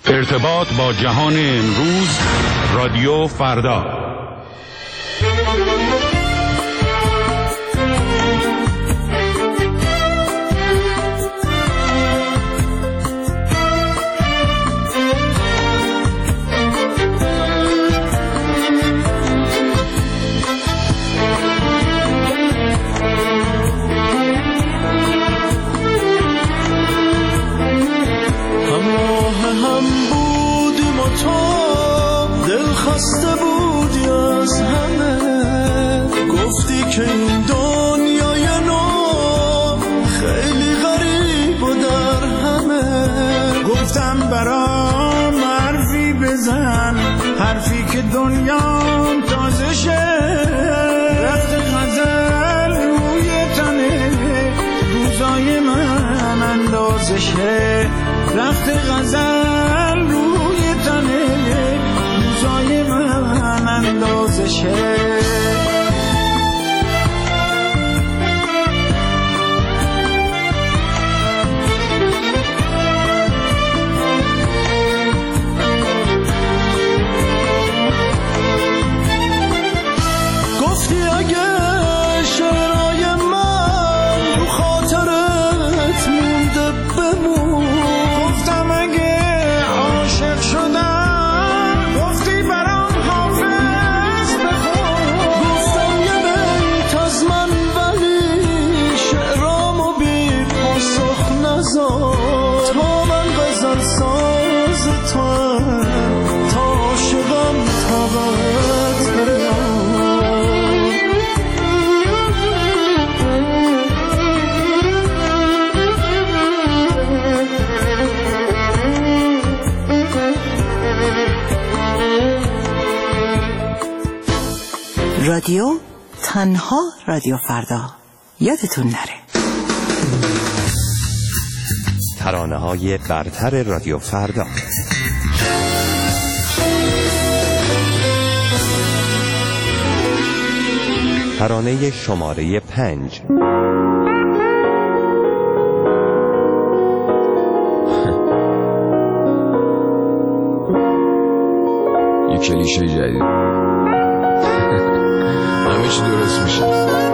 ارتباط با جهان امروز، رادیو فردا. خسته بودی از همه، گفتی که این دنیای نو خیلی غریب و در همه. گفتم برام حرفی بزن، حرفی که دنیام تازه شه. رخت غزل روی تنه، روزای من اندازه شه. رخت غزل روی تنه، روزای من اندازه شه. گفتی اگه شعرهای من رو خاطرت مونده بمون. گفتم اگه عاشق شدم، گفتی برام حافظ بخون. گفتم یه بیت از من ولی شعرامو بی پاسخ نذار. تا من غزل ساز توام، تا عاشقم طاقت برم. رادیو تنها رادیو فردا، یادتون نره. ترانه‌های برتر رادیو فردا. ترانه شماره 5. یه کلیشه جدید، همه چی درست میشه.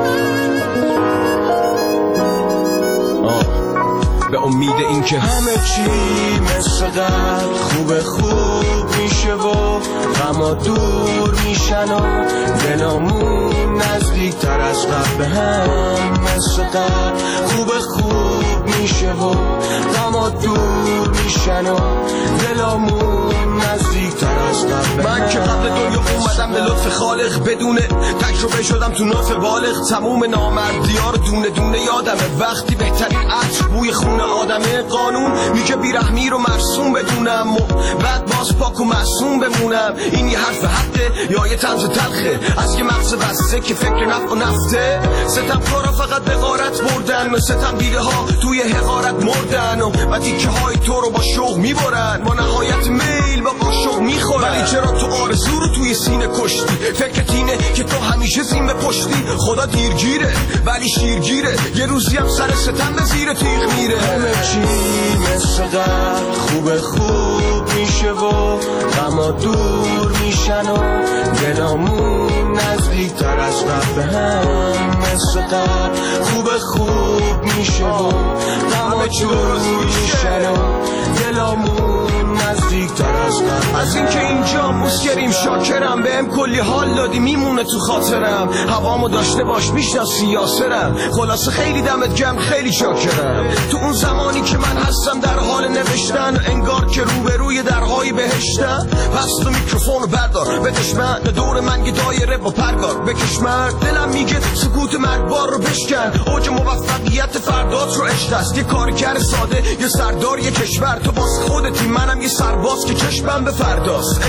به امید این که همه چی مثل قبل خوب میشه و غما دور میشن و دلامون نزدیک تر از قبل به هم. مثل قبل خوب میشه و غما دور میشن و دلامون نزدیک تر از قبل. من که قبل دنیا اومدم به لطف خالق، بدون تجربه شدم تو ناف بالغ. تموم نامردی‌ها رو دونه دونه یادمه، وقتی بهترین عطر بوی خون آدمه. قانون میگه بیرحمی رو مرسوم بدونم و بعد باز پاک و معصوم بمونم. این یه حرف حقه یا یه طنز تلخه از یه مغز بسته که فکر نفع و نفته. ستم کارا فقط به غارت بردن، ستم دیده ها توی حقارت مردن و تیکه های تو رو با شوق میبرن. با نهایت میل با قاشق میخورن. ولی چرا تو آرزو رو توی سینه کشتی؟ فکرت اینه که تو همیشه زین به پشتی. خدا دیرگیره ولی شیرگیره، یه روزی هم سر ستم به زیر تیغ میره. همه چی مثل قبل خوب میشه و غما دور میشن و دلامون نزدیک تر از قبل به هم. مثل قبل خوب میشه و غما دور میشن و دلامون نزدیک تر از قبل. از این که اینجا مسکریم شاکرم، بهم کلی حال دادی میمونه تو خاطرم. هوامو داشته باش میشناسی یاسرم، خلاصه خیلی دمت گرم خیلی شاکرم. تو اون زمانی که من هستم در حال نوشتن، انگار که روبروی درهای بهشتم. پس تو میکروفونو بردار به دشمن، دور من یه دایره با پرگار بکش مرد. دلم میگه سکوت مرگبار رو بشکن، اوج موفقیت فردات رو عشق است. یه کارگر ساده، یه سردار، یه کشور. تو باز خودتی، منم یه سرباز که چشمم به فرداست. عشقم یه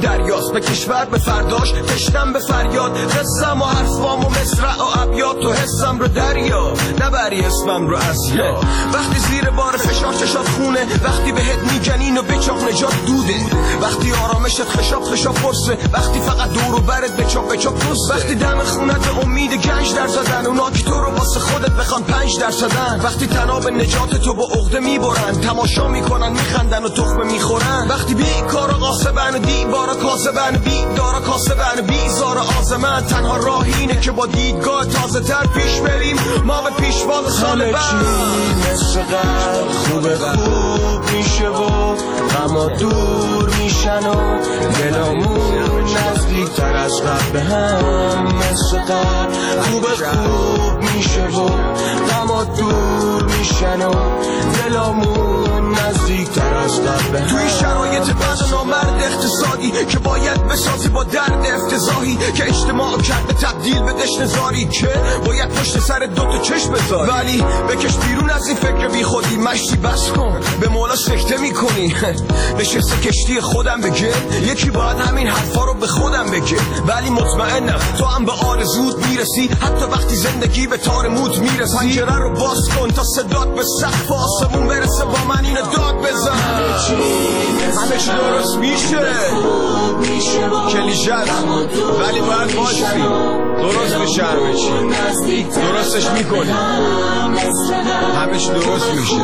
دریاست، به کشور به فرداش کشتم به فریاد، قصم و حرفام و مصرع و ابیات، تو حسم رو دریا نبری اسمم رو از یا. وقتی زیر بار فشار چشات خونه، وقتی بهت میگنین و بچاق نجات دوده، وقتی آرامشت خشاب پرسه، وقتی فقط دور و برت بچاق پرسه، وقتی دم خونت به امید گنج در زدن، اونا که تو رو واسه خودت بخوان 5%، وقتی تناب نجات تو با عقده میبرن، تماشا میکنن میخندن و تخمه میخورن، وقتی بیکارا قاسبن و دیوارا کاسبن، بیدارا کاسبن بیزار آزمن، تنها راه اینه که با دیدگاه تازه تر پیش بریم، ما به پیشواز سال بعد. مثل قبل خوب میشه و غما دور میشن و دلامون نزدیک تر از قبل به هم، مثل قبل خوب میشه و غما دور میشن و دلامون نزدیک تر از قبل به هم. توی شرایط بد و نامرد اقتصادی که باید بسازی با درد افتضاحی، که اجتماع کرده تبدیل به دشنزاری، که باید پشت سر دوتا چشم بذاری، ولی بکش بیرون از این فکر بی خودی، مشتی بس کن به مولا سکته میکنی. نشسته کشتی خودم بگه، یکی باید همین حرفا رو به خودم بگه، ولی مطمئنم تو هم به آرزوت میرسی، حتی وقتی زندگی به تار موت میرسی. پنجره رو باز کن تا صدات به سقف آسمون برسه، با من اینو داد بزن. همه چی درست میشه، کلیشه ولی باید باشی، درست میشه، همه چی درستش میکنی، همه چی درست میشه.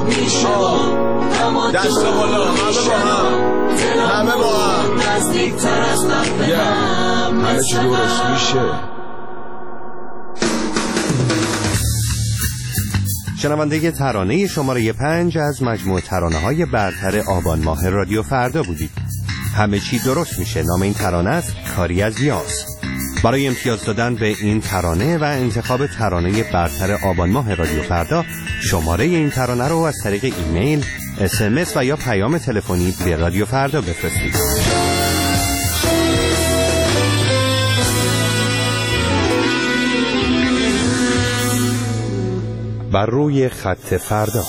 دست بالا، همه با هم همه چی درست میشه. شنونده ترانه شماره 5 از مجموعه ترانه‌های برتر آبان ماه رادیو فردا بودید. همه چی درست میشه نام این ترانه است، کاری از یاس. برای امتیاز دادن به این ترانه و انتخاب ترانه برتر آبان ماه رادیو فردا، شماره این ترانه رو از طریق ایمیل، SMS و یا پیام تلفنی به رادیو فردا بفرستید. بر روی خط فردا.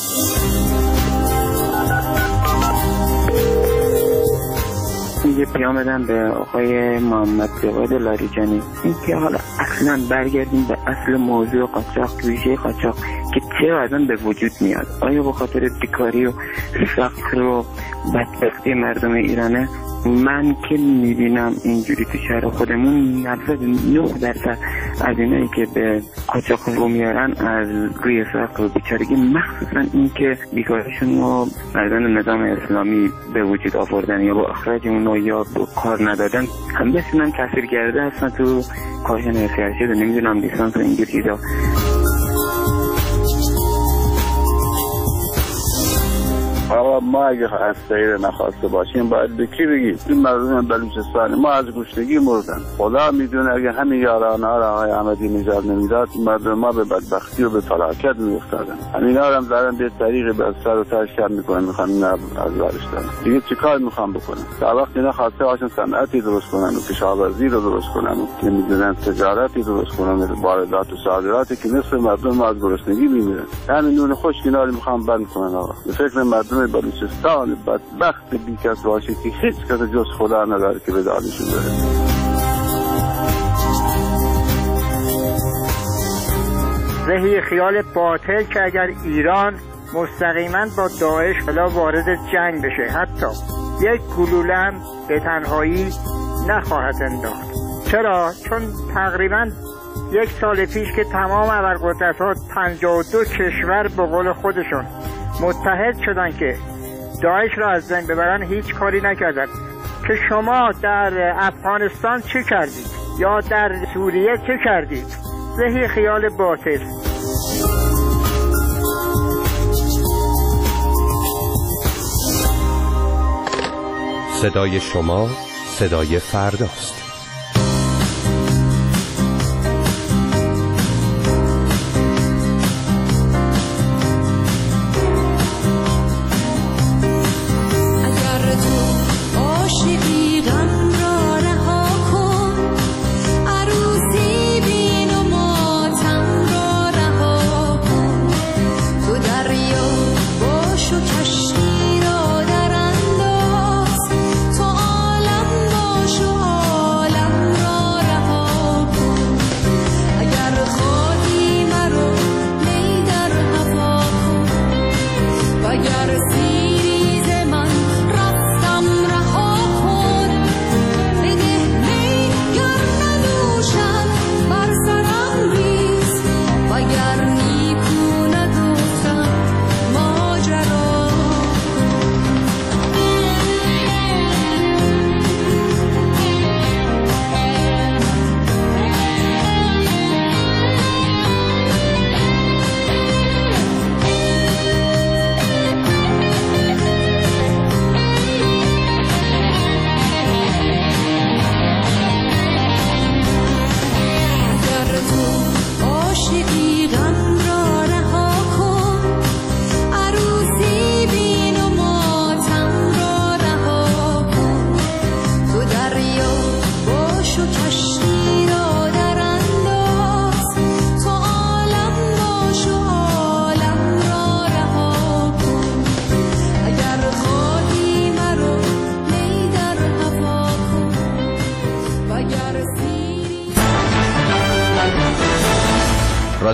یه پیام بدم به آقای محمد جواد لاریجانی، این که حالا اصلا برگردیم به اصل موضوع قاچاق، ویژه قاچاق که چه وضعاً به وجود میاد. آیا به خاطر بیکاری و فقر و بدبختی مردم ایرانه؟ من که میبینم اینجوری تو شهر خودمون 99% از اینایی که به قاچاق رو میارن از روی فقر و بیچارگی، مخصوصا این که بیکاریشون رو مردان نظام اسلامی به وجود آوردن یا با اخراج اونو یا با کار ندادن، هم بسیدن تاثیر کرده هستن تو کارشن سیاسی و نمیدونم لیسانس و اینجور چیزا. آقا ما اگه از سیر نخواسته باشیم باید به کی بگیم؟ این مردم بلوچستان ما از گشنگی مردن. خدا میدونه اگه همین یارانه ها را آقای احمدی نژاد نمیداد، مردم ما به بدبختی و به فلاکت میافتادن. همینا هم دارن به طریق به سر و تاش کم میکنن، میخوان اینا از بارش دارن. دیگه چیکار میخوان بکنن؟ تا وقتی اینا خواسته باشن صنعتی درست کنن و کشاورزی رو درست کنن و نمیدونن تجارتی درست کنن، واردات و صادراتی که نصف مردم ما از گرسنگی میمیرن. همین نون خوش اینا رو میخوان بند کنن. آقا به فکر مردم بلوچستان بدبخت بیکس باشه که هیچ کس جز خدا نداره که به دادشون بره. ذهی خیال باطل که اگر ایران مستقیما با داعش فلا وارد جنگ بشه، حتی یک گلوله هم به تنهایی نخواهد انداخت. چرا؟ چون تقریبا 1 سال پیش که تمام ابرقدرت‌ها 52 کشور به قول خودشون متحد شدن که داعش را از بین ببرن، هیچ کاری نکردن. که شما در افغانستان چه کردید یا در سوریه چه کردید؟ ذهی خیال باطل. صدای شما صدای فرداست. کشتی را در انداز، تو عالم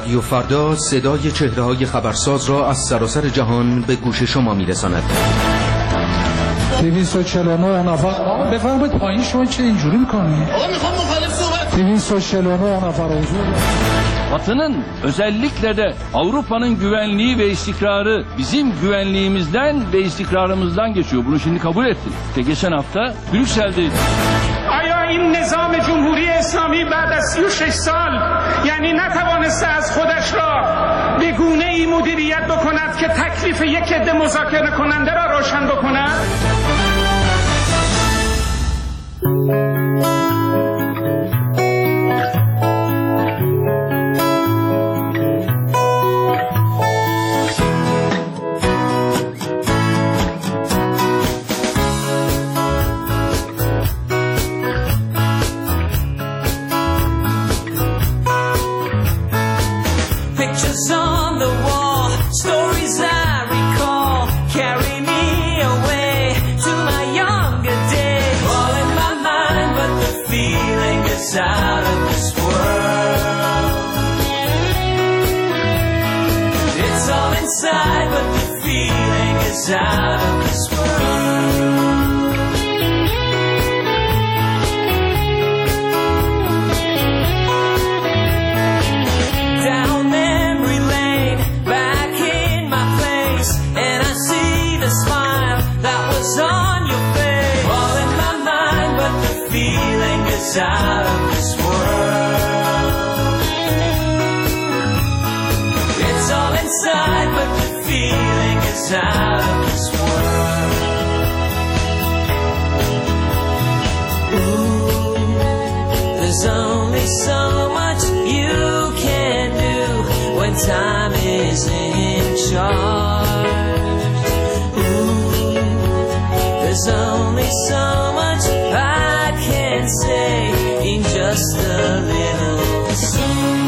رادیو فردا صدای چهره‌های خبرساز را از سراسر جهان به گوش شما می‌رساند. 249 نفر بفرمایید پایین. شما چه اینجوری می‌کنید؟ آقا میخوام مخالف صحبت. 249 نفر حضور. Batı'nın özellikle de Avrupa'nın güvenliği ve istikrarı bizim güvenliğimizden ve istikrarımızdan geçiyor. Bunu şimdi kabul ettik. İşte geçen hafta Brüksel'deydik. آیا این نظام جمهوری اسلامی بعد از 36 سال یعنی نتوانسته از خودش را به گونه‌ای مدیریت بکند که تکلیف یک عده مذاکره کننده را روشن بکند؟ Out of this world, it's all inside, but the feeling is out of this world. Down memory lane, back in my place, and I see the smile that was on your face. All in my mind, but the feeling is out of this world. It's all inside, but the feeling is out of this world. Ooh, there's only so much you can do when time is in charge. Ooh, there's only so much I can say in just a little song.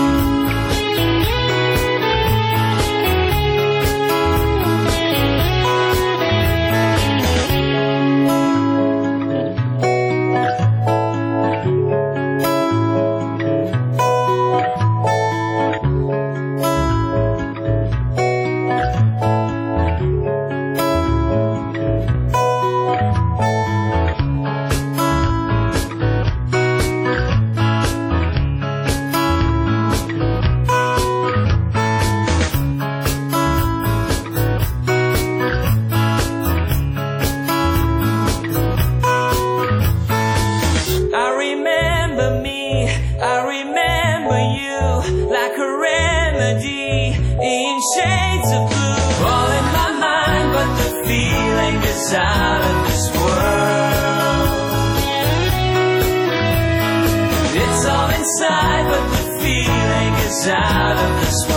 Out of this world, it's all inside, but the feeling is out of this world.